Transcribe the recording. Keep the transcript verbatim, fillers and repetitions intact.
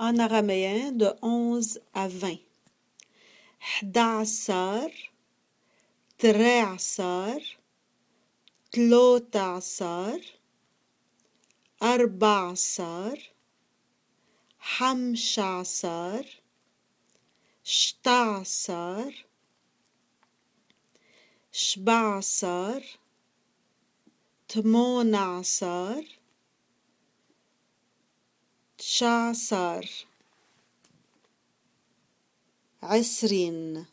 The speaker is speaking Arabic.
en araméen de onze à vingt. حداشر تريعشر تلوتاشر أربعشر حمشعشر شتاشر شبعشر تمونعشر تشعشر عشرين